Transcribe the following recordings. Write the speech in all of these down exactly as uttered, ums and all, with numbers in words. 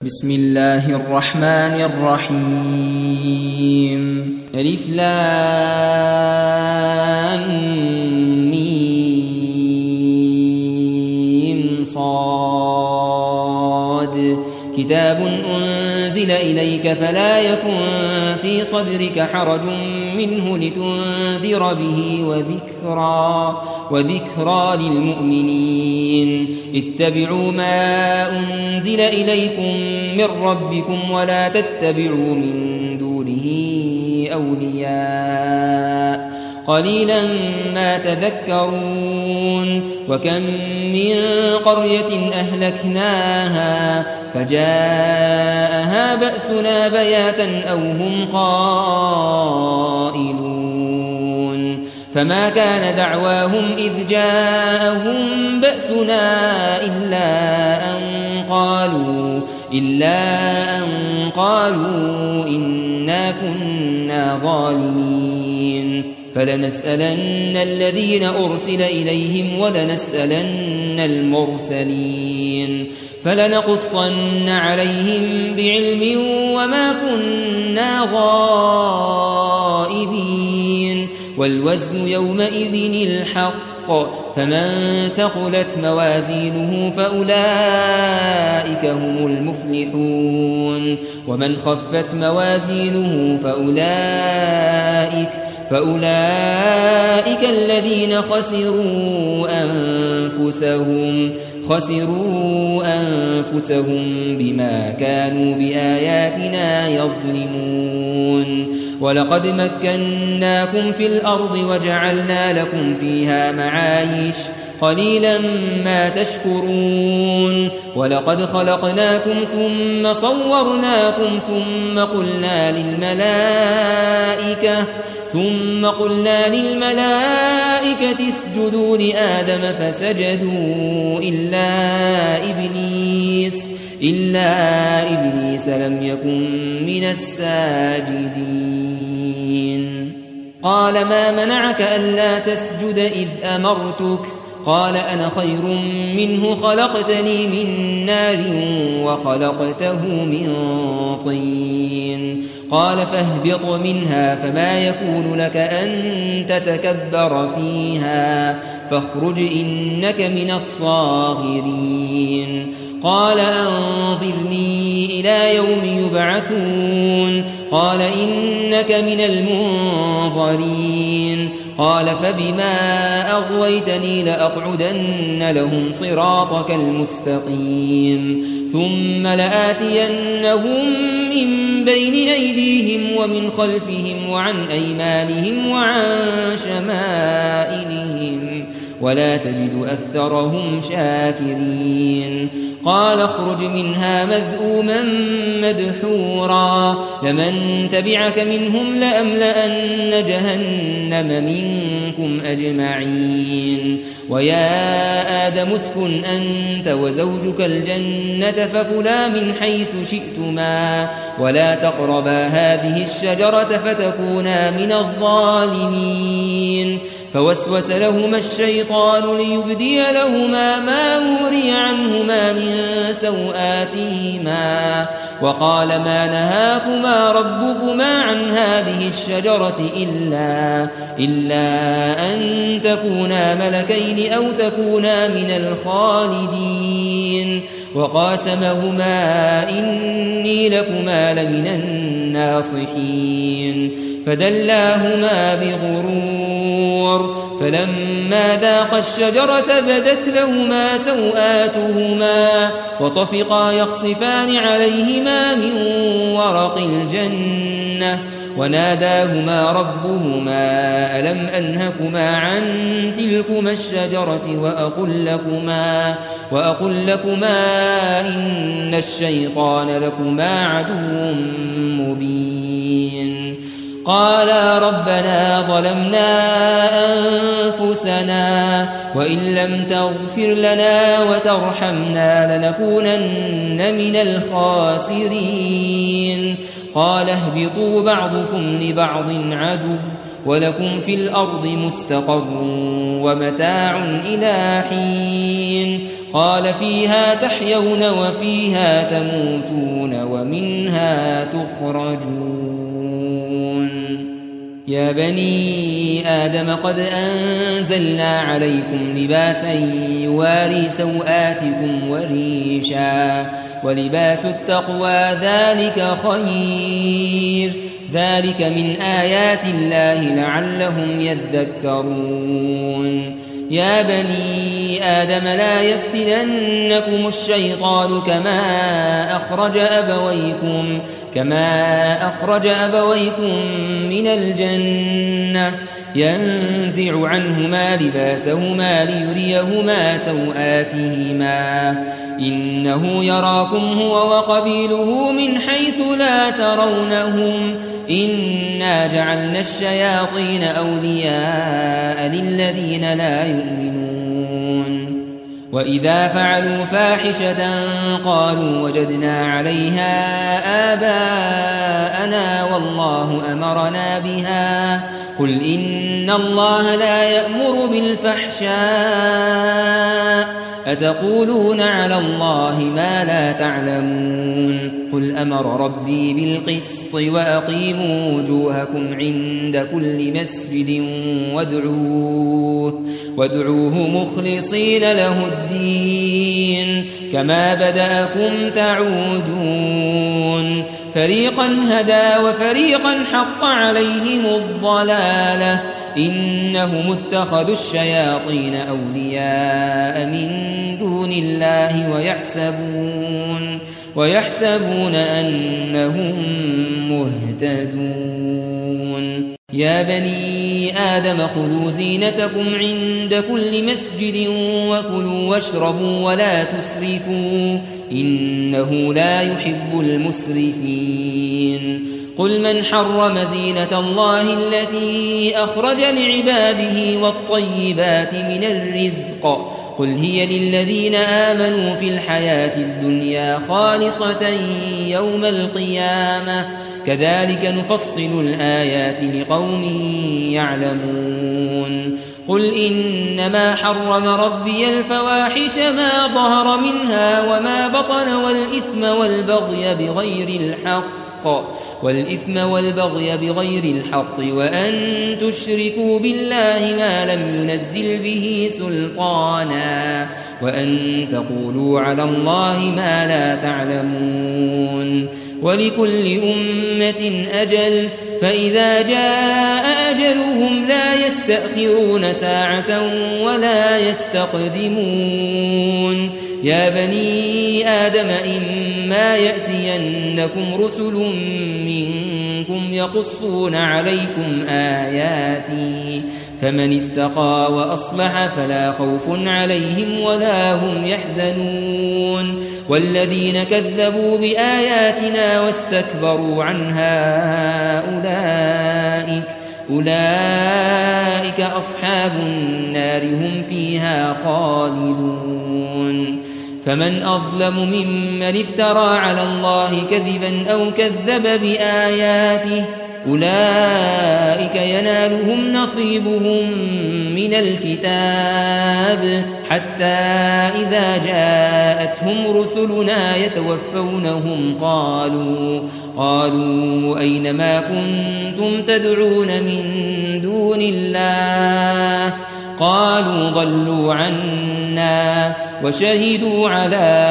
بسم الله الرحمن الرحيم ألف لام ميم صاد كتاب أنزل إليك فلا يكن في صدرك حرج منه لتنذر به وذكرى, وذكرى للمؤمنين اتبعوا ما أنزل إليكم من ربكم ولا تتبعوا من دونه أولياء قليلا ما تذكرون وكم من قرية أهلكناها فجاءها بأسنا بياتا أو هم قائلون فما كان دعواهم إذ جاءهم بأسنا إلا أن قالوا إلا أن قالوا إنا كنا ظالمين فلنسألن الذين أرسل إليهم ولنسألن المرسلين فلنقصن عليهم بعلم وما كنا غائبين والوزن يومئذ الحق فمن ثقلت موازينه فأولئك هم المفلحون ومن خفت موازينه فأولئك فأولئك الذين خسروا أنفسهم خسروا أنفسهم بما كانوا بآياتنا يظلمون ولقد مكناكم في الأرض وجعلنا لكم فيها معايش قليلا ما تشكرون ولقد خلقناكم ثم صورناكم ثم قلنا للملائكة ثم قلنا للملائكة اسجدوا لآدم فسجدوا إلا إبليس إلا إبليس لم يكن من الساجدين قال ما منعك ألا تسجد إذ أمرتك قال أنا خير منه خلقتني من نار وخلقته من طين قال فاهبط منها فما يكون لك أن تتكبر فيها فاخرج إنك من الصاغرين قال أنظرني إلى يوم يبعثون قال إنك من المنظرين قال فبما أغويتني لأقعدن لهم صراطك المستقيم ثم لآتينهم من بين أيديهم ومن خلفهم وعن أيمانهم وعن شمائلهم ولا تجد أكثرهم شاكرين قال اخرج منها مذءوما مدحورا لمن تبعك منهم لأملأن جهنم منكم أجمعين ويا آدم اسكن أنت وزوجك الجنة فكلا من حيث شئتما ولا تقربا هذه الشجرة فتكونا من الظالمين فوسوس لهما الشيطان ليبدي لهما ما وري عنهما من سوآتهما وقال ما نهاكما ربكما عن هذه الشجرة إلا, إلا أن تكونا ملكين أو تكونا من الخالدين وقاسمهما إني لكما لمن الناصحين فدلاهما بغرور فلما ذاقا الشجرة بدت لهما سوآتهما وطفقا يخصفان عليهما من ورق الجنة وناداهما ربهما ألم أنهكما عن تلكما الشجرة وأقل لكما, وأقل لكما إن الشيطان لكما عدو مبين قالا ربنا ظلمنا أنفسنا وإن لم تغفر لنا وترحمنا لنكونن من الخاسرين قال اهبطوا بعضكم لبعض عدو ولكم في الأرض مستقر ومتاع إلى حين قال فيها تحيون وفيها تموتون ومنها تخرجون يا بني آدم قد أنزلنا عليكم لباسا يواري سوآتكم وريشا ولباس التقوى ذلك خير ذلك من آيات الله لعلهم يذكرون يا بني آدم لا يفتننكم الشيطان كما أخرج أبويكم كما أخرج أبويكم من الجنة ينزع عنهما لباسهما ليريهما سوآتهما إنه يراكم هو وقبيله من حيث لا ترونهم إنا جعلنا الشياطين أولياء للذين لا يؤمنون وإذا فعلوا فاحشة قالوا وجدنا عليها آباءنا والله أمرنا بها قل إن الله لا يأمر بالفحشاء أتقولون على الله ما لا تعلمون قل أمر ربي بالقسط وأقيموا وجوهكم عند كل مسجد وادعوه, وادعوه مخلصين له الدين كما بدأكم تعودون فريقا هدى وفريقا حق عليهم الضلالة إنهم اتخذوا الشياطين أولياء من دون الله ويحسبون, ويحسبون أنهم مهتدون يا بني آدم خذوا زينتكم عند كل مسجد وكلوا واشربوا ولا تسرفوا إنه لا يحب المسرفين قل من حرم زينة الله التي أخرج لعباده والطيبات من الرزق قل هي للذين آمنوا في الحياة الدنيا خالصة يوم القيامة كذلك نفصل الآيات لقوم يعلمون قل إنما حرم ربي الفواحش ما ظهر منها وما بطن والإثم والبغي بغير الحق والإثم والبغي بغير الحق وأن تشركوا بالله ما لم ينزل به سلطانا وأن تقولوا على الله ما لا تعلمون ولكل أمة أجل فإذا جاء أجلهم لا يستأخرون ساعة ولا يستقدمون يا بني آدم إما يأتينكم رسل منكم يقصون عليكم آياتي فمن اتقى وأصلح فلا خوف عليهم ولا هم يحزنون والذين كذبوا بآياتنا واستكبروا عنها أولئك أولئك أصحاب النار هم فيها خالدون فمن أظلم ممن افترى على الله كذبا أو كذب بآياته أولئك ينالهم نصيبهم من الكتاب حتى إذا جاءتهم رسلنا يتوفونهم قالوا قالوا أين ما كنتم تدعون من دون الله قالوا ضلوا عنا وشهدوا على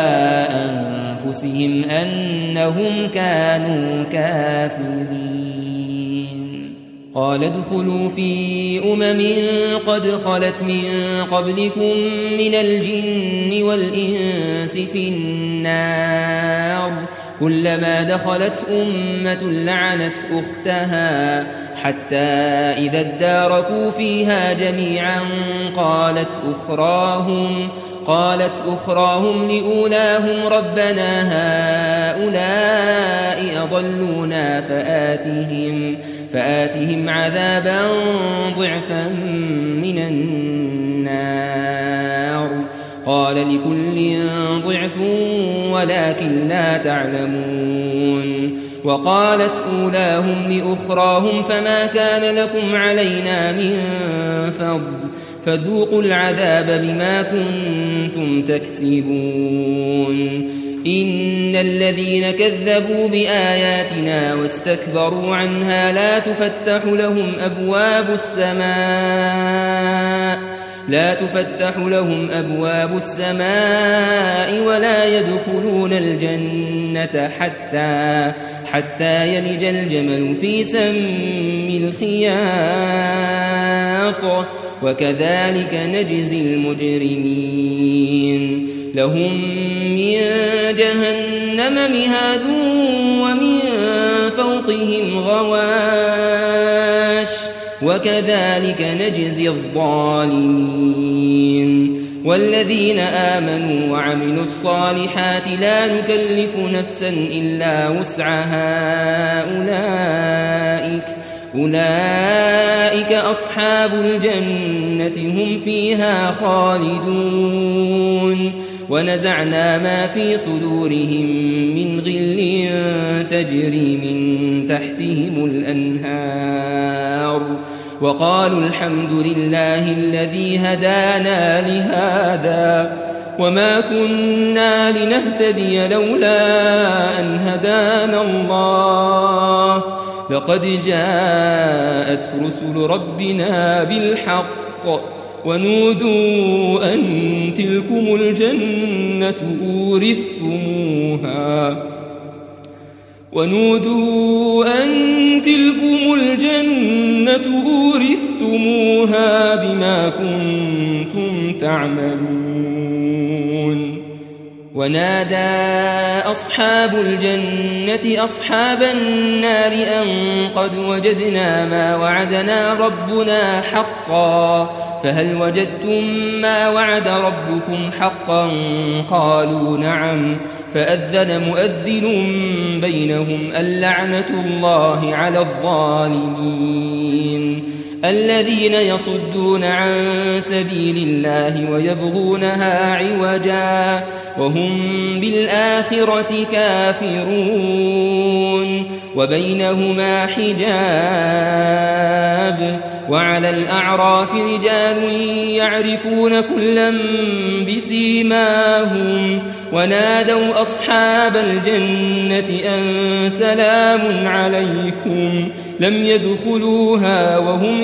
أنفسهم أنهم كانوا كافرين قال ادخلوا في أمم قد خلت من قبلكم من الجن والإنس في النار كلما دخلت أمة لعنت أختها حتى إذا اداركوا فيها جميعا قالت أخراهم قالت أخراهم لأولاهم ربنا هؤلاء أضلونا فآتهم فآتهم عذابا ضعفا من النار قال لكل ضعف ولكن لا تعلمون وقالت أولاهم لأخراهم فما كان لكم علينا من فضل فذوقوا العذاب بما كنتم تكسبون إن الذين كذبوا بآياتنا واستكبروا عنها لا تفتح لهم أبواب السماء لا تفتح لهم أبواب السماء ولا يدخلون الجنة حتى حتى يلج الجمل في سم الخياط وكذلك نجزي المجرمين لهم من جهنم مهاد ومن فوقهم غواش وكذلك نجزي الظالمين والذين آمنوا وعملوا الصالحات لا نكلف نفسا إلا وسعها أولئك أولئك أصحاب الجنة هم فيها خالدون ونزعنا ما في صدورهم من غل تجري من تحتهم الأنهار وقالوا الحمد لله الذي هدانا لهذا وما كنا لنهتدي لولا أن هدانا الله لقد جاءت رسل ربنا بالحق ونودوا أن تلكم الجنة أورثتموها ونودوا أن تلكم الجنة أورثتموها بما كنتم تعملون ونادى أصحاب الجنة أصحاب النار أن قد وجدنا ما وعدنا ربنا حقا فهل وجدتم ما وعد ربكم حقا قالوا نعم فأذن مؤذن بينهم اللعنة الله على الظالمين الذين يصدون عن سبيل الله ويبغونها عوجا وهم بالآخرة كافرون وبينهما حجاب وعلى الأعراف رجال يعرفون كلا بسيماهم ونادوا أصحاب الجنة أن سلام عليكم لم يدخلوها وهم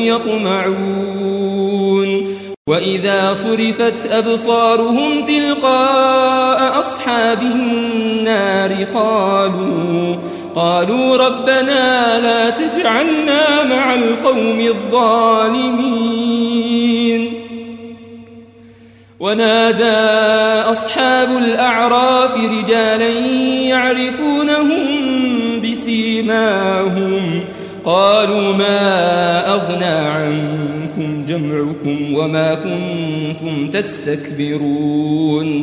يطمعون وإذا صرفت أبصارهم تلقاء أصحاب النار قالوا قالوا ربنا لا تجعلنا مع القوم الظالمين ونادى أصحاب الأعراف رجالا يعرفونهم بسيماهم قالوا ما أغنى عنكم جمعكم وما كنتم تستكبرون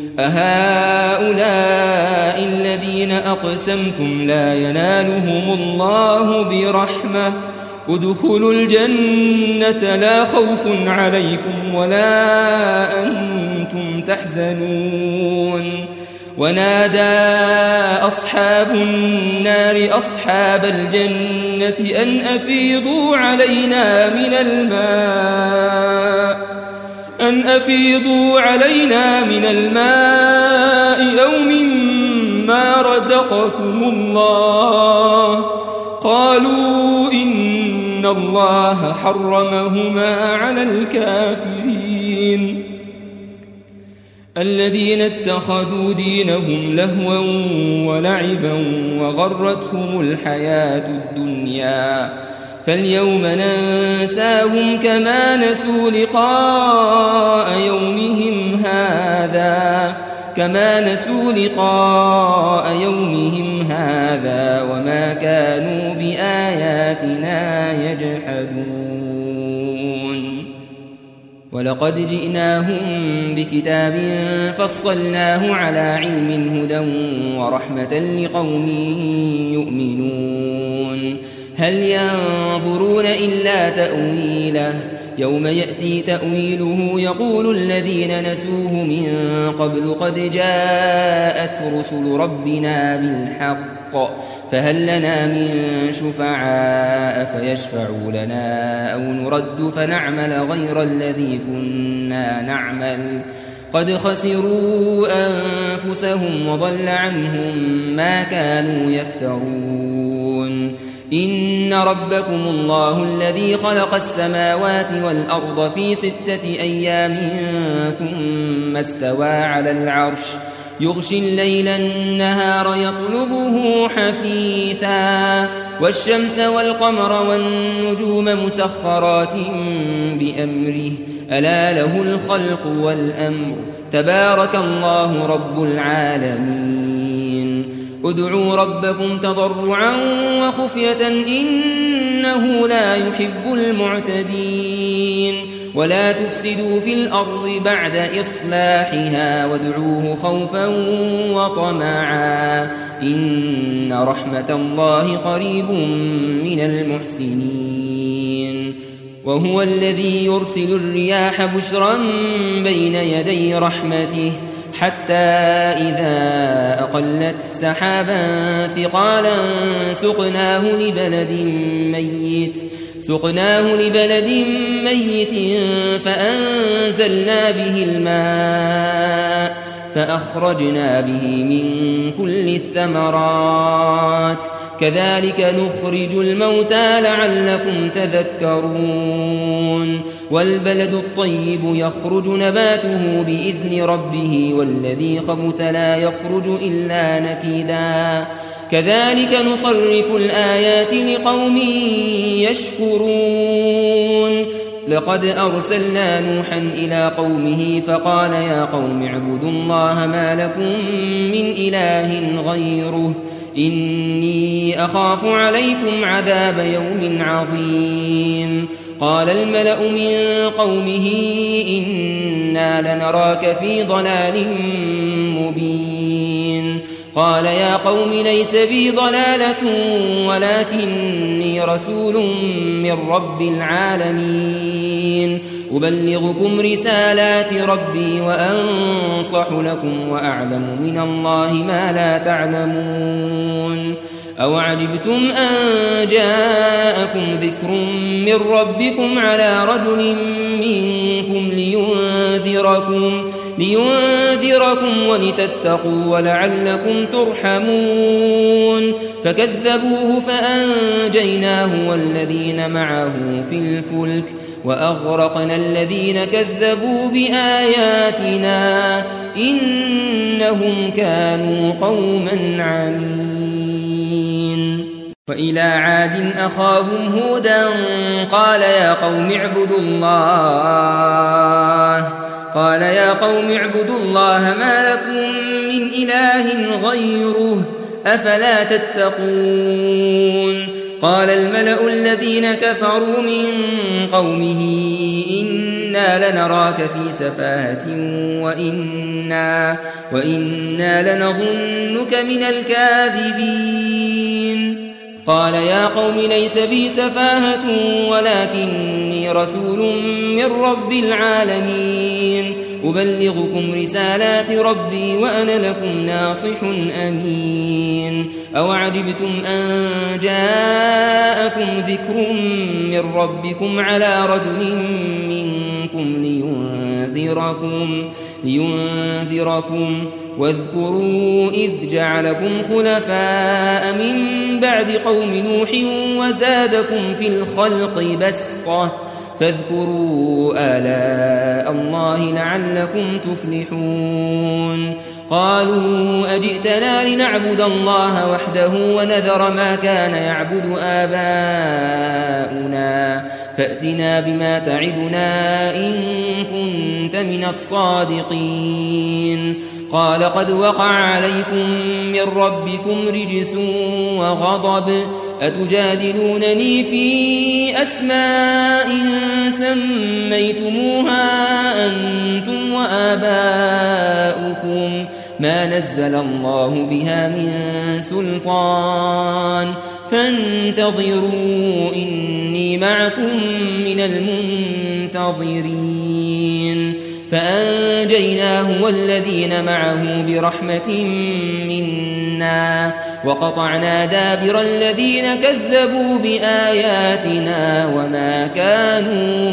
أهؤلاء الذين أقسمتم لا ينالهم الله برحمة ادخلوا الجنة لا خوف عليكم ولا أنتم تحزنون ونادى أصحاب النار أصحاب الجنة أن أفيضوا علينا من الماء أن أفيضوا علينا من الماء أو مما رزقكم الله قالوا إن الله حرمهما على الكافرين الذين اتخذوا دينهم لهوا ولعبا وغرتهم الحياة الدنيا فاليوم ننساهم كما نسوا لقاء يومهم هذا كما نسوا لقاء يومهم هذا وما كانوا بآياتنا يجحدون ولقد جئناهم بكتاب فصلناه على علم هدى ورحمة لقوم يؤمنون هل ينظرون إلا تأويله يوم يأتي تأويله يقول الذين نسوه من قبل قد جاءت رسل ربنا بالحق فهل لنا من شفعاء فيشفعوا لنا أو نرد فنعمل غير الذي كنا نعمل قد خسروا أنفسهم وضل عنهم ما كانوا يفترون إن ربكم الله الذي خلق السماوات والأرض في ستة أيام ثم استوى على العرش يغشي الليل النهار يطلبه حثيثا والشمس والقمر والنجوم مسخرات بأمره ألا له الخلق والأمر تبارك الله رب العالمين ادعوا ربكم تضرعا وخفية إنه لا يحب المعتدين ولا تفسدوا في الأرض بعد إصلاحها وادعوه خوفا وطمعا إن رحمة الله قريب من المحسنين وهو الذي يرسل الرياح بشرا بين يدي رحمته حتى إذا أقلت سحابا ثقالا سقناه لبلد ميت سقناه لبلد ميت فأنزلنا به الماء فأخرجنا به من كل الثمرات كذلك نخرج الموتى لعلكم تذكرون والبلد الطيب يخرج نباته بإذن ربه والذي خبث لا يخرج إلا نكدا كذلك نصرف الآيات لقوم يشكرون لقد أرسلنا نوحا إلى قومه فقال يا قوم اعبدوا الله ما لكم من إله غيره إني أخاف عليكم عذاب يوم عظيم قال الملأ من قومه إنا لنراك في ضلال مبين قال يا قوم ليس بي ضلالة ولكني رسول من رب العالمين أبلغكم رسالات ربي وأنصح لكم وأعلم من الله ما لا تعلمون أوعجبتم أن جاءكم ذكر من ربكم على رجل منكم لينذركم لينذركم ولتتقوا ولعلكم ترحمون فكذبوه فأنجيناه والذين معه في الفلك وأغرقنا الذين كذبوا بآياتنا إنهم كانوا قوما عمين وإلى عاد أخاهم هودا قال يا قوم اعبدوا الله قال يا قوم اعبدوا الله ما لكم من إله غيره أفلا تتقون قال الملأ الذين كفروا من قومه إنا لنراك في سفاهة وإنا, وإنا لنظنك من الكاذبين قال يا قوم ليس بي سفاهة ولكني رسول من رب العالمين أبلغكم رسالات ربي وأنا لكم ناصح أمين أوعجبتم أن جاءكم ذكر من ربكم على رجل منكم لينذركم, لينذركم واذكروا إذ جعلكم خلفاء من بعد قوم نوح وزادكم في الخلق بسطة فاذكروا آلاء الله لعلكم تفلحون قالوا أجئتنا لنعبد الله وحده ونذر ما كان يعبد آباؤنا فأتنا بما تعدنا إن كنت من الصادقين قال قد وقع عليكم من ربكم رجس وغضب أتجادلونني في أسماء سميتموها أنتم وآباؤكم ما نزل الله بها من سلطان فانتظروا إني معكم من ناظرين فأنجيناه والذين معه برحمة منا وقطعنا دابر الذين كذبوا بآياتنا وما كانوا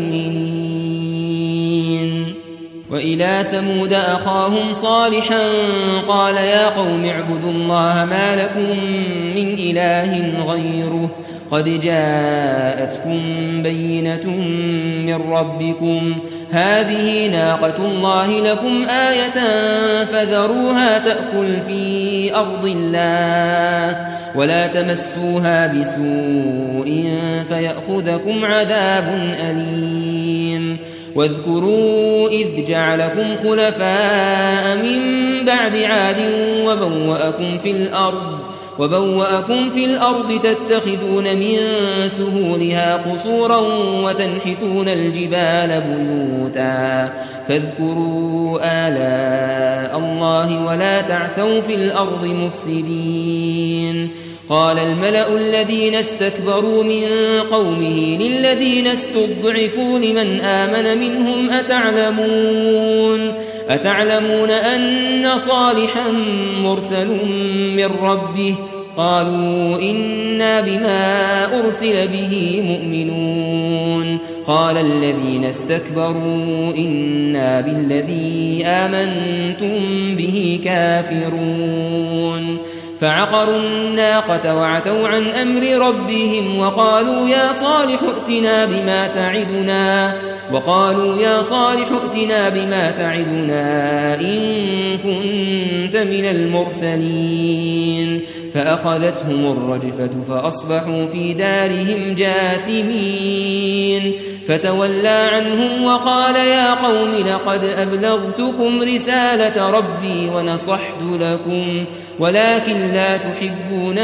مؤمنين. وإلى ثمود أخاهم صالحا قال يا قوم اعبدوا الله ما لكم من إله غيره قد جاءتكم بينة من ربكم هذه ناقة الله لكم آية فذروها تأكل في أرض الله ولا تمسوها بسوء فيأخذكم عذاب أليم. واذكروا إذ جعلكم خلفاء من بعد عاد وبوأكم في الأرض وبوأكم في الأرض تتخذون من سهولها قصورا وتنحتون الجبال بيوتا فاذكروا آلاء الله ولا تعثوا في الأرض مفسدين. قال الملأ الذين استكبروا من قومه للذين استضعفوا لمن آمن منهم أتعلمون أتعلمون أن صالحا مرسل من ربه قالوا إنا بما أرسل به مؤمنون. قال الذين استكبروا إنا بالذي آمنتم به كافرون. فعقروا الناقة وعتوا عن أمر ربهم وقالوا يا صالح ائتنا بما تعدنا وقالوا يا صالح ائتنا بما تعدنا إن كنت من المرسلين. فأخذتهم الرجفة فأصبحوا في دارهم جاثمين. فتولى عنهم وقال يا قوم لقد أبلغتكم رسالة ربي ونصحت لكم ولكن لا تحبون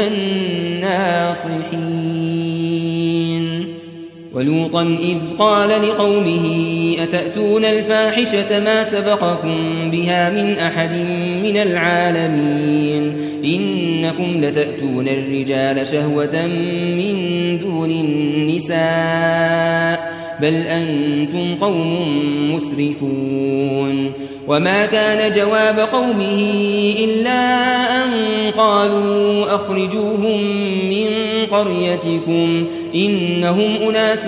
الناصحين. ولوطا إذ قال لقومه أتأتون الفاحشة ما سبقكم بها من أحد من العالمين إنكم لتأتون الرجال شهوة من دون النساء بل أنتم قوم مسرفون. وما كان جواب قومه إلا أن قالوا أخرجوهم من قريتكم إنهم أناس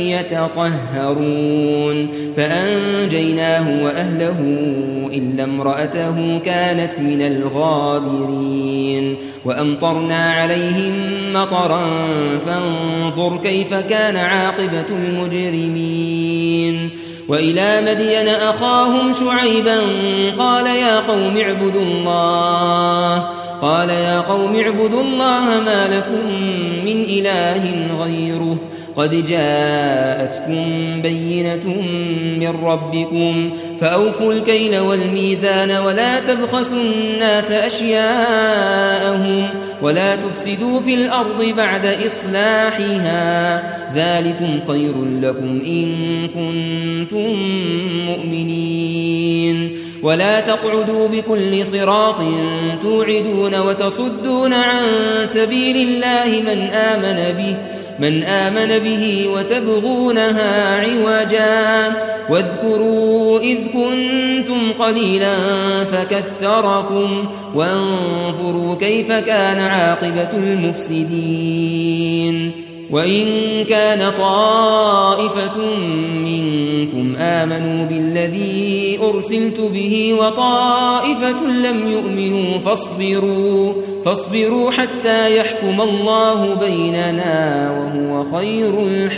يتطهرون. فأنجيناه وأهله إلا امرأته كانت من الغابرين. وأمطرنا عليهم مطرا فانظر كيف كان عاقبة المجرمين. وإلى مدين أخاهم شعيبا قال يا قوم اعبدوا الله قال يا قوم اعبدوا الله ما لكم من إله غيره قد جاءتكم بينة من ربكم فأوفوا الكيل والميزان ولا تبخسوا الناس أشياءهم ولا تفسدوا في الأرض بعد إصلاحها ذلكم خير لكم إن كنتم مؤمنين. ولا تقعدوا بكل صراط توعدون وتصدون عن سبيل الله من آمن به من آمن به وتبغونها عوجا واذكروا إذ كنتم قليلا فكثركم وانظروا كيف كان عاقبة المفسدين. وإن كان طائفة منكم آمنوا بالذي أرسلت به وطائفة لم يؤمنوا فاصبروا فاصبروا حتى يحكم الله بيننا وهو خير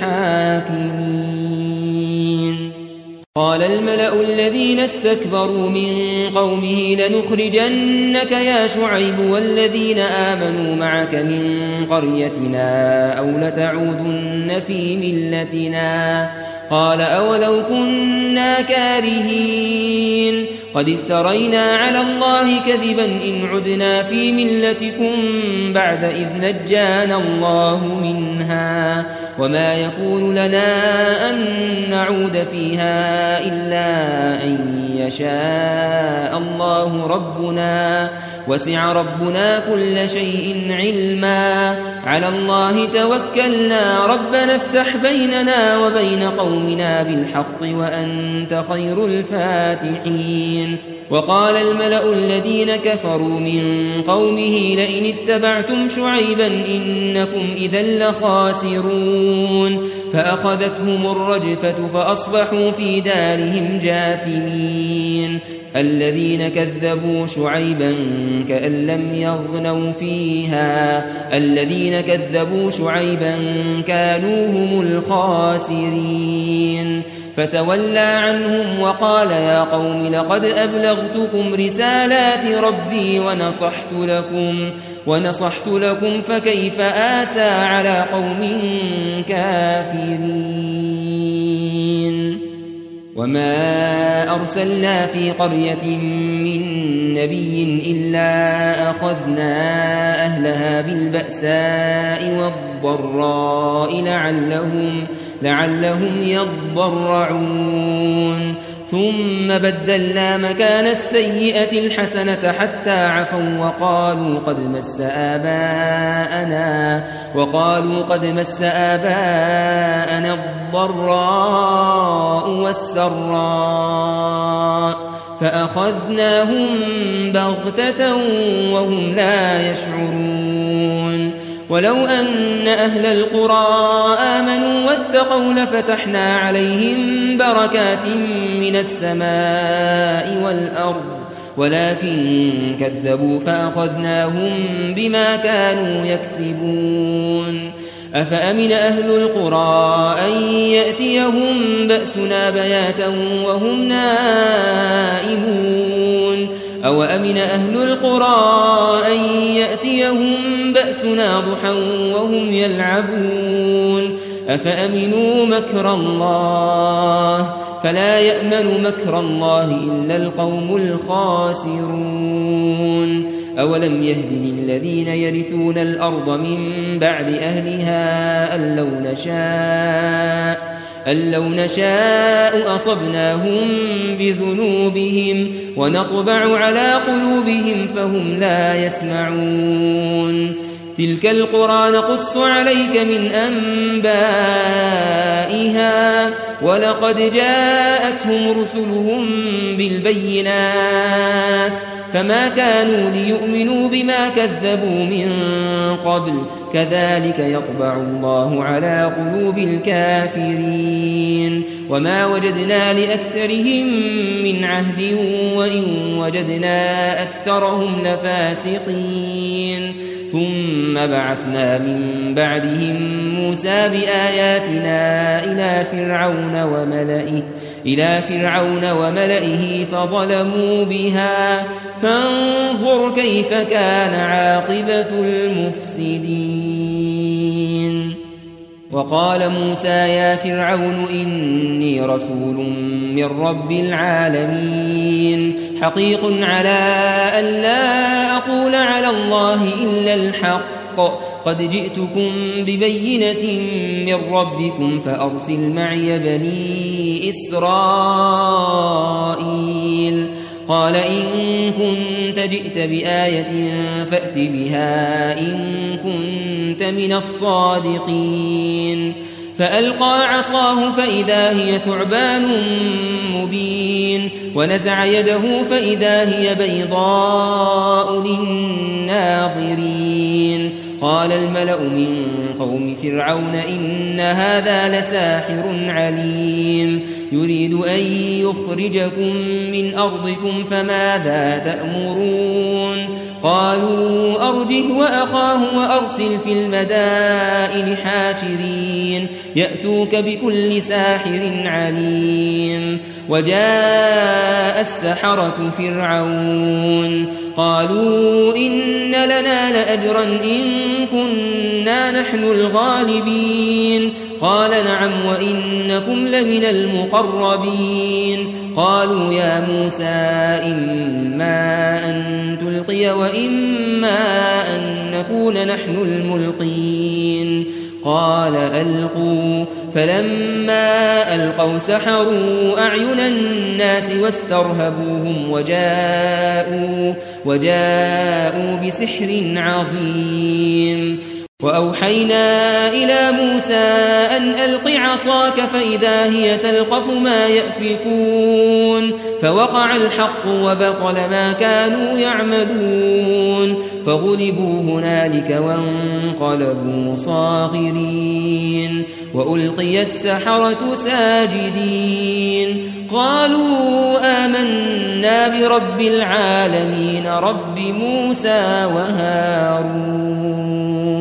الحاكمين. قال الملأ الذين استكبروا من قومه لنخرجنك يا شعيب والذين آمنوا معك من قريتنا أو لتعودن في ملتنا قال أولو كنا كارهين قد افترينا على الله كذبا إن عدنا في ملتكم بعد إذ نجانا الله منها وما يكون لنا أن نعود فيها إلا أن يشاء الله ربنا وسع ربنا كل شيء علما على الله توكلنا ربنا افتح بيننا وبين قومنا بالحق وأنت خير الفاتحين. وقال الملأ الذين كفروا من قومه لئن اتبعتم شعيبا إنكم إذا لخاسرون فأخذتهم الرجفة فأصبحوا في دارهم جاثمين. الذين كذبوا شعيبا كأن لم يغنوا فيها الذين كذبوا شعيبا كانوا هم الخاسرين. فتولى عنهم وقال يا قوم لقد أبلغتكم رسالات ربي ونصحت لكم ونصحت لكم فكيف آسى على قوم كافرين. وما أرسلنا في قرية من نبي إلا أخذنا أهلها بالبأساء والضراء لعلهم, لعلهم يضرعون ثم بدلنا مكان السيئة الحسنة حتى عفوا وقالوا قد مس آباءنا وقالوا قد مس آباءنا الضراء والسراء فأخذناهم بغتة وهم لا يشعرون. ولو أن أهل القرى آمنوا واتقوا لفتحنا عليهم بركات من السماء والأرض ولكن كذبوا فأخذناهم بما كانوا يكسبون. أفأمن أهل القرى أن يأتيهم بأسنا بياتا وهم نائمون أو أمن أهل القرى أن يأتيهم بأسنا ضحى وهم يلعبون. أفأمنوا مكر الله فلا يأمن مكر الله إلا القوم الخاسرون. أولم يهد للذين يرثون الأرض من بعد أهلها أن لو نشاء أن لو نشاء أصبناهم بذنوبهم ونطبع على قلوبهم فهم لا يسمعون. تلك القرى نقص عليك من أنبائها ولقد جاءتهم رسلهم بالبينات فما كانوا ليؤمنوا بما كذبوا من قبل كذلك يطبع الله على قلوب الكافرين. وما وجدنا لأكثرهم من عهد وإن وجدنا أكثرهم لفاسقين. ثم بعثنا من بعدهم موسى بآياتنا إلى فرعون وملئه إلى فرعون وملئه فظلموا بها فانظر كيف كان عاقبة المفسدين. وقال موسى يا فرعون إني رسول من رب العالمين حقيق على أن لا أقول على الله إلا الحق قد جئتكم ببينة من ربكم فأرسل معي بني إسرائيل. قال إن كنت جئت بآية فأت بها إن كنت من الصادقين. فألقى عصاه فإذا هي ثعبان مبين ونزع يده فإذا هي بيضاء للناظرين. قال الملأ من قوم فرعون إن هذا لساحر عليم يريد أن يخرجكم من أرضكم فماذا تأمرون. قالوا أرجه وأخاه وأرسل في المدائن حاشرين يأتوك بكل ساحر عليم. وجاء السحرة فرعون قالوا إن لنا لأجرا إن كنا نحن الغالبين. قال نعم وإنكم لمن المقربين. قالوا يا موسى إما أن تلقي وإما أن نكون نحن الملقين. قال ألقوا فلما ألقوا سحروا أعين الناس واسترهبوهم وجاءوا, وجاءوا بسحر عظيم وأوحينا إلى موسى أن ألق عصاك فإذا هي تلقف ما يأفكون فوقع الحق وبطل ما كانوا يعملون فغلبوا هنالك وانقلبوا صاغرين وألقي السحرة ساجدين قالوا آمنا برب العالمين رب موسى وهارون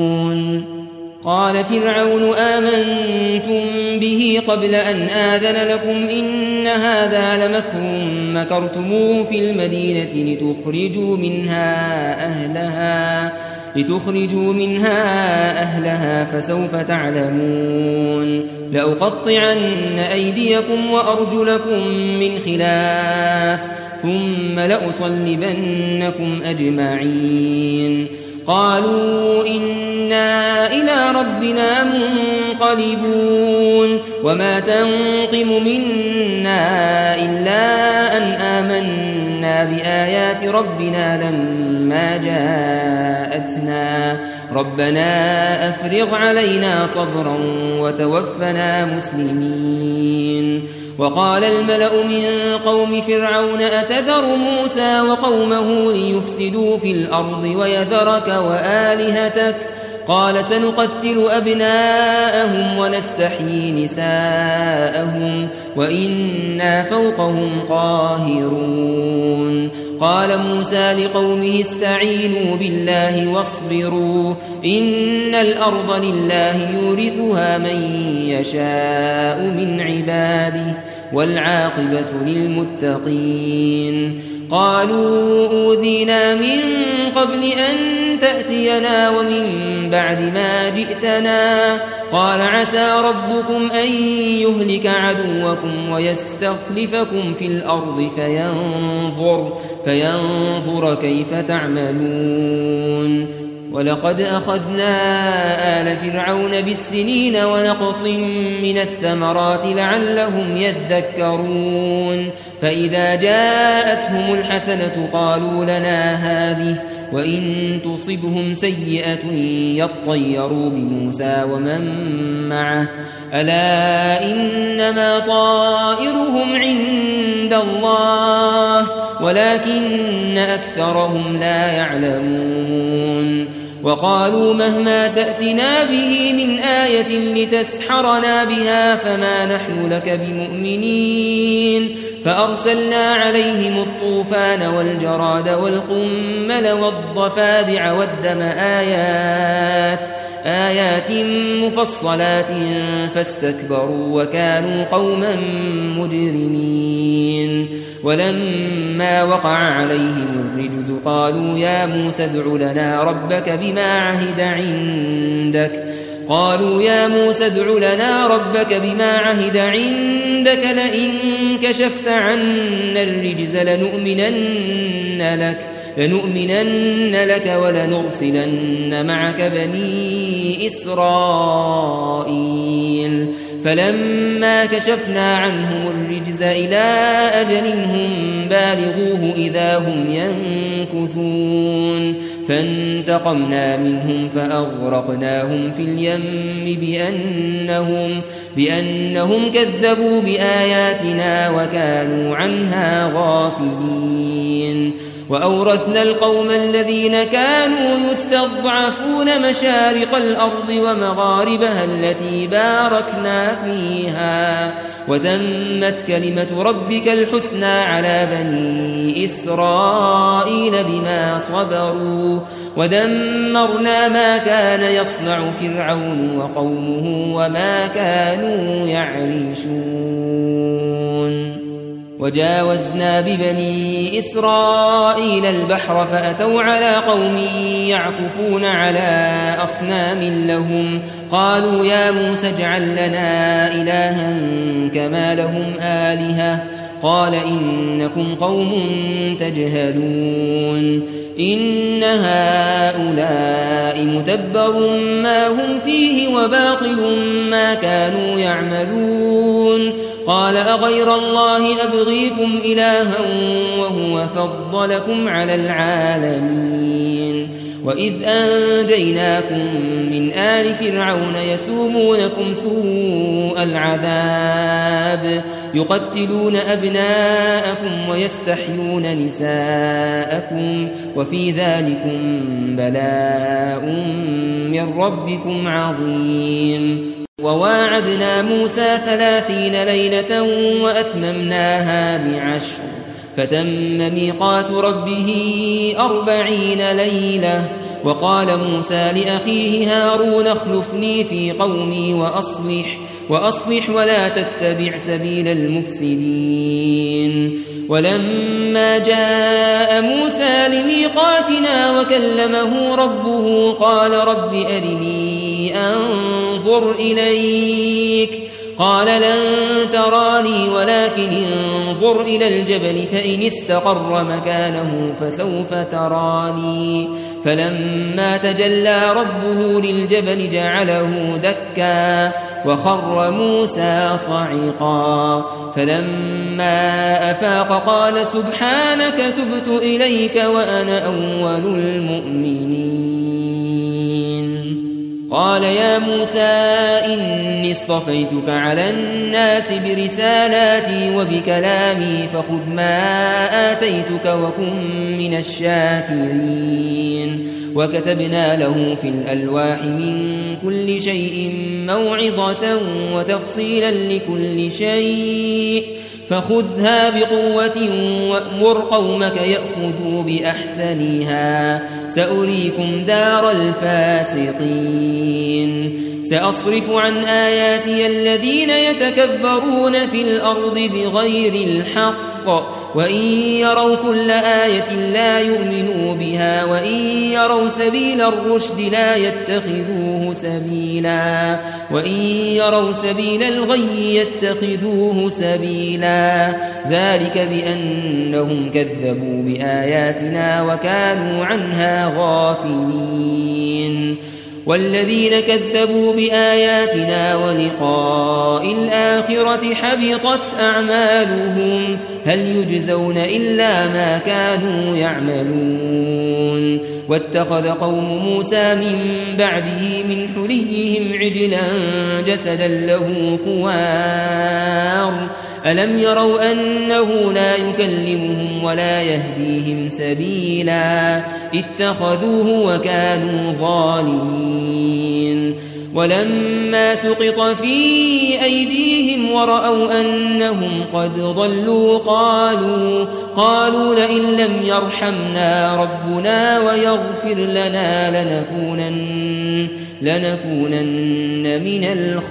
قال فرعون آمنتم به قبل أن آذن لكم إن هذا لمكر مكرتموه في المدينة لتخرجوا منها أهلها لتخرجوا منها أهلها فسوف تعلمون لأقطعن أيديكم وأرجلكم من خلاف ثم لأصلبنكم أجمعين قالوا إنا إلى ربنا منقلبون وما تنقم منا إلا أن آمنا بآيات ربنا لما جاءتنا ربنا أفرغ علينا صبرا وتوفنا مسلمين وقال الملأ من قوم فرعون أتذر موسى وقومه ليفسدوا في الأرض ويذرك وآلهتك قال سنقتل أبناءهم ونستحيي نساءهم وإنا فوقهم قاهرون قال موسى لقومه استعينوا بالله واصبروا إن الأرض لله يورثها من يشاء من عباده والعاقبة للمتقين قالوا أوذينا من قبل أن تأتينا ومن بعد ما جئتنا قال عسى ربكم أن يهلك عدوكم ويستخلفكم في الأرض فينظر, فينظر كيف تعملون ولقد أخذنا آل فرعون بالسنين ونقص من الثمرات لعلهم يذكرون فإذا جاءتهم الحسنة قالوا لنا هذه وإن تصبهم سيئة يطيروا بموسى ومن معه ألا إنما طائرهم عند الله ولكن أكثرهم لا يعلمون وقالوا مهما تأتنا به من آية لتسحرنا بها فما نحن لك بمؤمنين فأرسلنا عليهم الطوفان والجراد والقمل والضفادع والدم آيات آيات مفصلات فاستكبروا وكانوا قوما مجرمين ولما وقع عليهم الرجز قالوا يا موسى ادع لنا ربك بما عهد عندك قالوا يا موسى ادع لنا ربك بما عهد عندك لئن كشفت عنا الرجز لنؤمنن لك لنؤمنن لك ولنرسلن معك بني إسرائيل فلما كشفنا عنهم الرجز إلى أجل هم بالغوه إذا هم ينكثون فانتقمنا منهم فأغرقناهم في اليم بأنهم, بأنهم كذبوا بآياتنا وكانوا عنها غافلين وأورثنا القوم الذين كانوا يستضعفون مشارق الأرض ومغاربها التي باركنا فيها وتمت كلمة ربك الحسنى على بني إسرائيل بما صبروا ودمرنا ما كان يصنع فرعون وقومه وما كانوا يعرشون وجاوزنا ببني إسرائيل البحر فأتوا على قوم يعكفون على أصنام لهم قالوا يا موسى اجعل لنا إلها كما لهم آلهة قال إنكم قوم تجهلون إن هؤلاء متبر ما هم فيه وباطل ما كانوا يعملون قال أغير الله أبغيكم إلها وهو فضلكم على العالمين وإذ أنجيناكم من آل فرعون يسومونكم سوء العذاب يقتلون أبناءكم ويستحيون نساءكم وفي ذلكم بلاء من ربكم عظيم وواعدنا موسى ثلاثين ليلة وأتممناها بعشر فتم ميقات ربه أربعين ليلة وقال موسى لأخيه هارون اخلفني في قومي وأصلح وأصلح ولا تتبع سبيل المفسدين ولما جاء موسى لميقاتنا وكلمه ربه قال رب أرني أنظر إليك قال لن تراني ولكن انظر إلى الجبل فإن استقر مكانه فسوف تراني فلما تجلى ربه للجبل جعله دكا وخر موسى صعقا فلما أفاق قال سبحانك تبت إليك وأنا أول المؤمنين قال يا موسى إني اصطفيتك على الناس برسالاتي وبكلامي فخذ ما آتيتك وكن من الشاكرين وكتبنا له في الألواح من كل شيء موعظة وتفصيلا لكل شيء فخذها بقوة وأمر قومك يأخذوا بأحسنها سأريكم دار الفاسقين سأصرف عن آياتي الذين يتكبرون في الأرض بغير الحق وإن يروا كل آية لا يؤمنوا بها وإن يروا سبيل الرشد لا يتخذوه سبيلا وإن يروا سبيل الغي يتخذوه سبيلا ذلك بأنهم كذبوا بآياتنا وكانوا عنها غافلين والذين كذبوا بآياتنا ولقاء الآخرة حبطت أعمالهم هل يجزون إلا ما كانوا يعملون واتخذ قوم موسى من بعده من حليهم عجلا جسدا له خوار ألم يروا أنه لا يكلمهم ولا يهديهم سبيلا اتخذوه وكانوا ظالمين ولما سقط في أيديهم ورأوا أنهم قد ضلوا قالوا قالوا لئن لم يرحمنا ربنا ويغفر لنا لنكونن, لنكونن من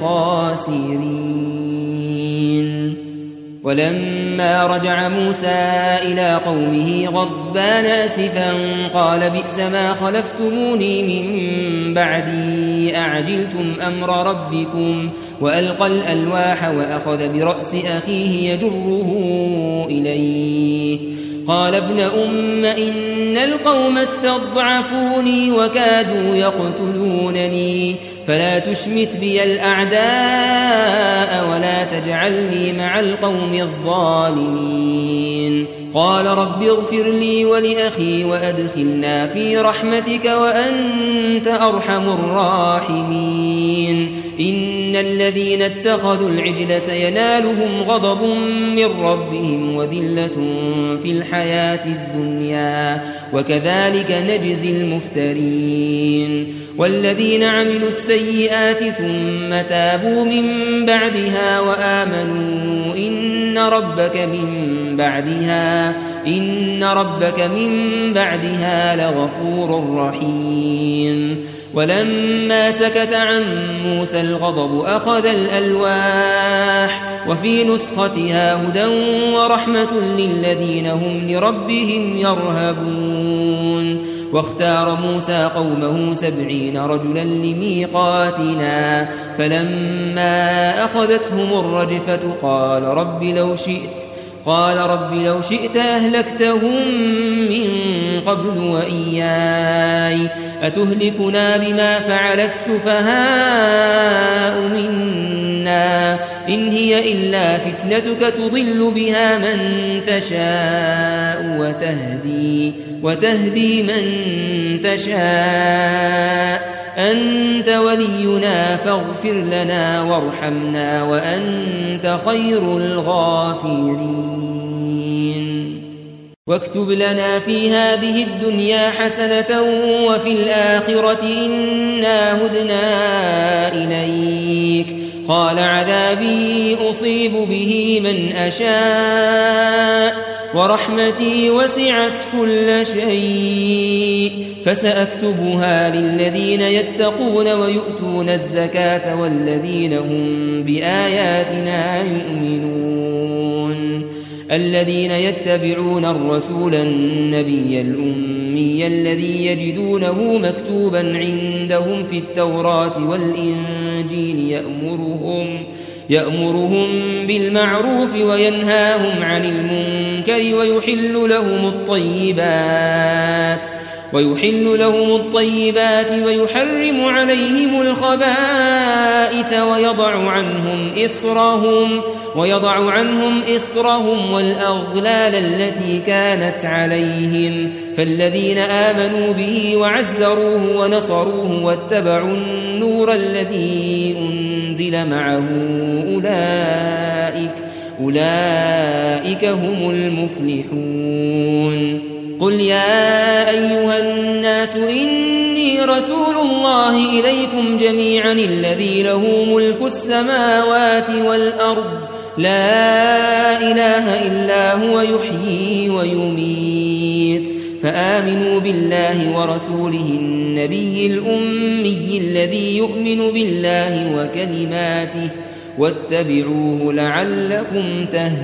الخاسرين ولما رجع موسى إلى قومه غضبان آسفا قال بئس ما خلفتموني من بعدي أعجلتم أمر ربكم وألقى الألواح وأخذ برأس أخيه يجره إليه قال ابن أم إن القوم استضعفوني وكادوا يقتلونني فلا تشمت بي الأعداء ولا تجعلني مع القوم الظالمين قال رب اغفر لي ولأخي وأدخلنا في رحمتك وأنت أرحم الراحمين إن الذين اتخذوا العجل سينالهم غضب من ربهم وذلة في الحياة الدنيا وكذلك نجزي المفترين والذين عملوا السيئات ثم تابوا من بعدها وآمنوا إن ربك من بعدها إن ربك من بعدها لغفور رحيم ولما سكت عن موسى الغضب أخذ الألواح وفي نسختها هدى ورحمة للذين هم لربهم يرهبون واختار موسى قومه سبعين رجلا لميقاتنا فلما أخذتهم الرجفة قال رب لو شئت قال رب لو شئت أهلكتهم من قبل وإياي أتهلكنا بما فعل السفهاء منا إن هي إلا فتنتك تضل بها من تشاء وتهدي, وتهدي من تشاء أنت ولينا فاغفر لنا وارحمنا وأنت خير الغافرين واكتب لنا في هذه الدنيا حسنة وفي الآخرة إنا هدنا إليك قال عذابي أصيب به من أشاء ورحمتي وسعت كل شيء فسأكتبها للذين يتقون ويؤتون الزكاة والذين هم بآياتنا يؤمنون الذين يتبعون الرسول النبي الأمي الذي يجدونه مكتوبا عندهم في التوراة والإنجيل يأمرهم يأمرهم بالمعروف وينهاهم عن المنكر ويحل لهم الطيبات ويحل لهم الطيبات ويحرم عليهم الخبائث ويضع عنهم إصرهم ويضع عنهم إصرهم والأغلال التي كانت عليهم فالذين آمنوا به وعزروه ونصروه واتبعوا النور الذي أنزل معه أولئك أولئك هم المفلحون قل يا أيها الناس إني رسول الله إليكم جميعا الذي له ملك السماوات والأرض لا إله إلا هو يحيي ويميت فآمنوا بالله ورسوله النبي الأمي الذي يؤمن بالله وكلماته واتبعوه لعلكم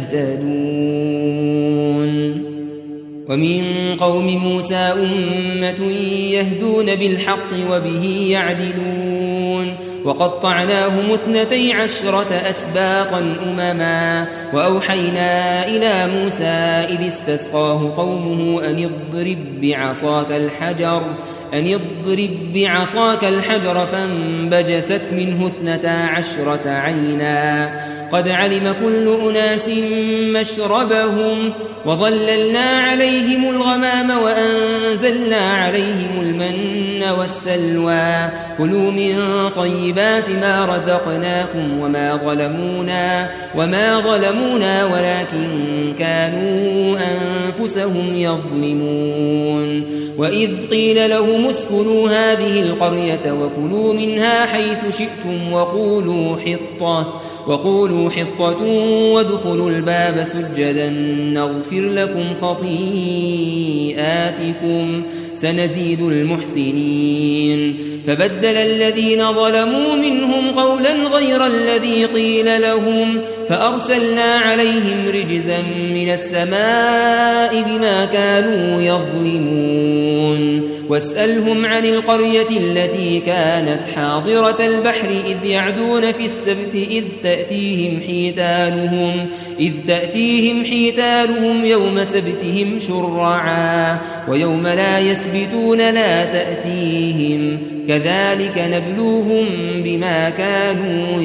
تهتدون ومن قوم موسى أمة يهدون بالحق وبه يعدلون وقطعناهم اثنتي عشرة أسباطا أمما وأوحينا إلى موسى إذ استسقاه قومه أن اضرب بعصاك الحجر أن اضرب بعصاك الحجر فانبجست منه اثنتا عشرة عينا قد علم كل أناس مشربهم وظللنا عليهم الغمام وأنزلنا عليهم المن والسلوى كلوا من طيبات ما رزقناكم وما ظلمونا وما ظلمونا ولكن كانوا أنفسهم يظلمون وإذ قيل لهم اسكنوا هذه القرية وكلوا منها حيث شئتم وقولوا حطة وقولوا حطة وادخلوا الباب سجدا نغفر لكم خطيئاتكم سنزيد المحسنين فبدل الذين ظلموا منهم قولا غير الذي قيل لهم فأرسلنا عليهم رجزا من السماء بما كانوا يظلمون واسألهم عن القرية التي كانت حاضرة البحر إذ يعدون في السبت إذ تأتيهم حيتانهم إذ تأتيهم حيتانهم يوم سبتهم شرعا ويوم لا يسبتون لا تأتيهم كذلك نبلوهم بما كانوا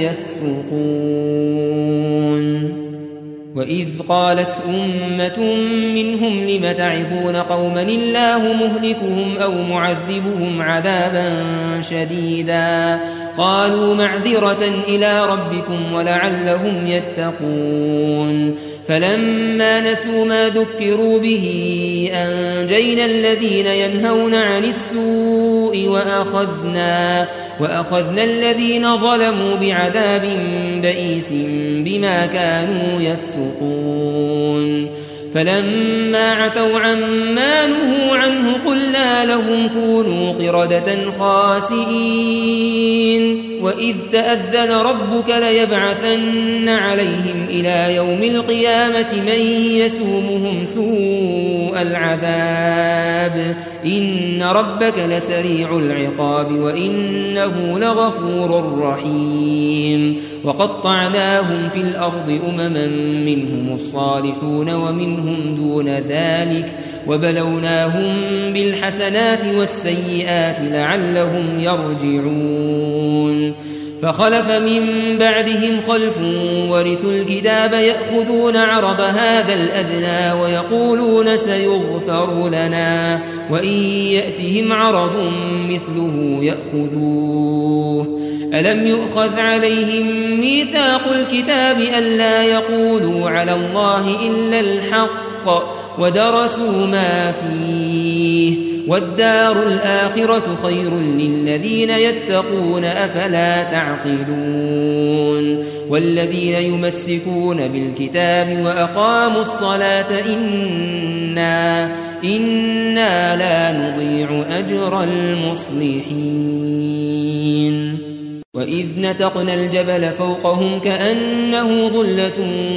يفسقون وإذ قالت أمة منهم لم تعظون قوما الله مهلكهم أو معذبهم عذابا شديدا قالوا معذرة إلى ربكم ولعلهم يتقون فلما نسوا ما ذكروا به أنجينا الذين ينهون عن السوء وأخذنا, وأخذنا الذين ظلموا بعذاب بئيس بما كانوا يفسقون فلما عتوا عما نهوا عنه قلنا لهم كونوا قردة خاسئين وإذ تأذن ربك ليبعثن عليهم إلى يوم القيامة من يسومهم سوء العذاب إن ربك لسريع العقاب وإنه لغفور رحيم وقطعناهم في الأرض أمما منهم الصالحون ومنهم دون ذلك وبلوناهم بالحسنات والسيئات لعلهم يرجعون فخلف من بعدهم خلف ورثوا الكتاب يأخذون عرض هذا الأدنى ويقولون سيغفر لنا وإن يأتهم عرض مثله يأخذوه ألم يؤخذ عليهم ميثاق الكتاب ألا يقولوا على الله إلا الحق ودرسوا ما فيه والدار الآخرة خير للذين يتقون أفلا تعقلون والذين يمسكون بالكتاب وأقاموا الصلاة إنا, إنا لا نضيع أجر المصلحين وإذ نتقنا الجبل فوقهم كأنه ظلة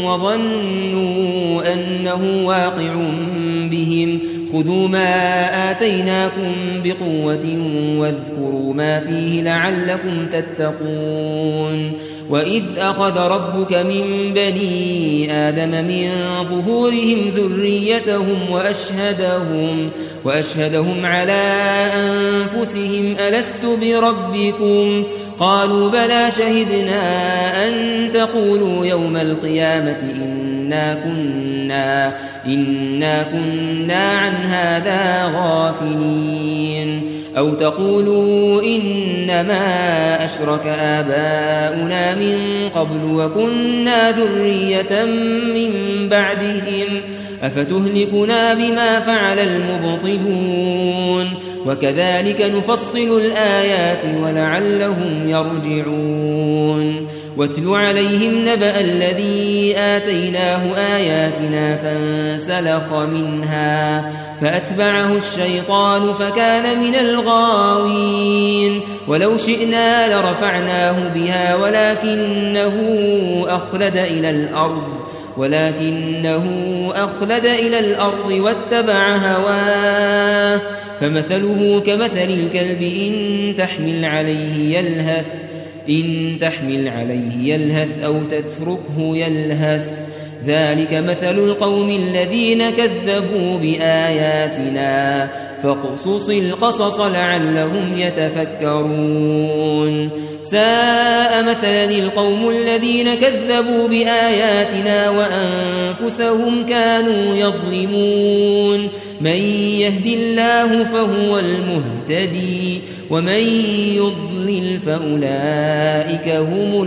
وظنوا أنه واقع بهم خذوا ما آتيناكم بقوة واذكروا ما فيه لعلكم تتقون وإذ أخذ ربك من بني آدم من ظهورهم ذريتهم وأشهدهم, وأشهدهم على أنفسهم ألست بربكم قالوا بلى شهدنا أن تقولوا يوم القيامة إنا كنا, إنا كنا عن هذا غافلين أو تقولوا إنما أشرك آباؤنا من قبل وكنا ذرية من بعدهم أفتهلكنا بما فعل المبطلون وكذلك نفصل الآيات ولعلهم يرجعون واتل عليهم نبأ الذي آتيناه آياتنا فانسلخ منها فأتبعه الشيطان فكان من الغاوين ولو شئنا لرفعناه بها ولكنه أخلد إلى الأرض ولكنه أخلد إلى الأرض واتبع هواه فمثله كمثل الكلب إن تحمل عليه يلهث إن تحمل عليه يلهث أو تتركه يلهث ذلك مثل القوم الذين كذبوا بآياتنا فاقصص القصص لعلهم يتفكرون ساء مثلا القوم الذين كذبوا بآياتنا وأنفسهم كانوا يظلمون من يهد الله فهو المهتدي ومن يضلل فأولئك هم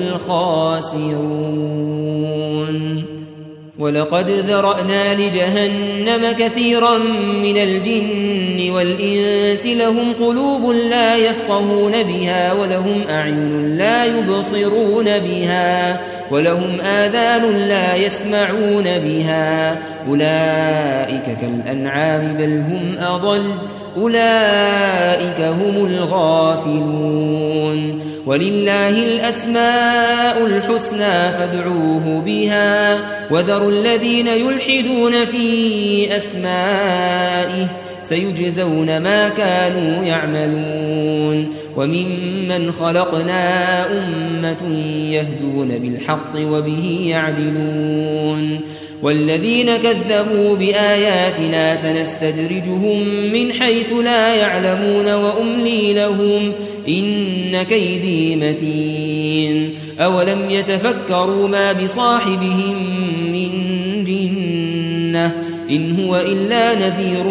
الخاسرون ولقد ذرأنا لجهنم كثيرا من الجن والإنس لهم قلوب لا يفقهون بها ولهم أعين لا يبصرون بها ولهم آذان لا يسمعون بها أولئك كالأنعام بل هم أضل أولئك هم الغافلون ولله الأسماء الحسنى فادعوه بها وذروا الذين يلحدون في أسمائه سيجزون ما كانوا يعملون وممن خلقنا أمة يهدون بالحق وبه يعدلون والذين كذبوا بآياتنا سنستدرجهم من حيث لا يعلمون وأملي لهم إن كيدي متين أولم يتفكروا ما بصاحبهم من جنة إن هو إلا نذير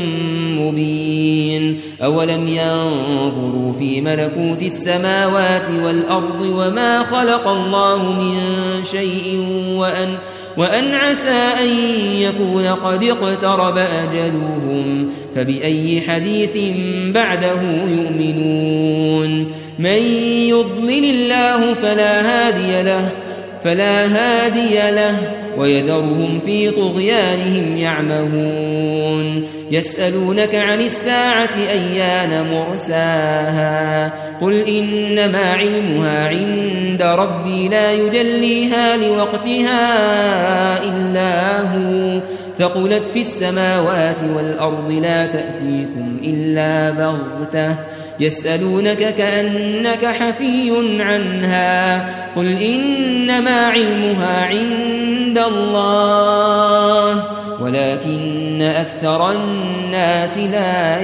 مبين أولم ينظروا في ملكوت السماوات والأرض وما خلق الله من شيء وأن وأن عسى أن يكون قد اقترب أجلهم فبأي حديث بعده يؤمنون من يضلل الله فلا هادي له فلا هادي له ويذرهم في طغيانهم يعمهون يسألونك عن الساعة أيان مرساها قل إنما علمها عند ربي لا يجليها لوقتها إلا هو ثقلت في السماوات والأرض لا تأتيكم إلا بغتة يسألونك كأنك حفي عنها قل إنما علمها عند الله ولكن أكثر الناس لا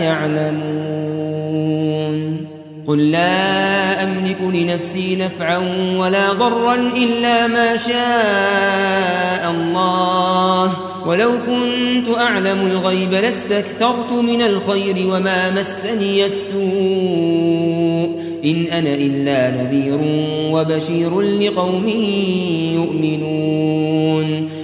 يعلمون قل لا أملك لنفسي نفعا ولا ضرا إلا ما شاء الله ولو كنت أعلم الغيب لاستكثرت من الخير وما مسني السوء إن أنا إلا نذير وبشير لقوم يؤمنون